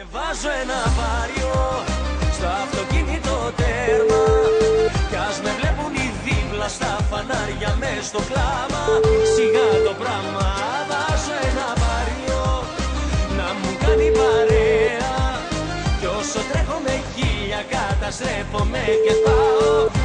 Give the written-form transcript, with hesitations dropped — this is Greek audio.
Βάζω ένα βάριο στο αυτοκίνητο τέρμα κι ας με βλέπουν οι δίπλα στα φανάρια μες στο κλάμα. Σιγά το πράγμα, βάζω ένα βάριο να μου κάνει παρέα κι όσο τρέχω με χίλια καταστρέφομαι και πάω.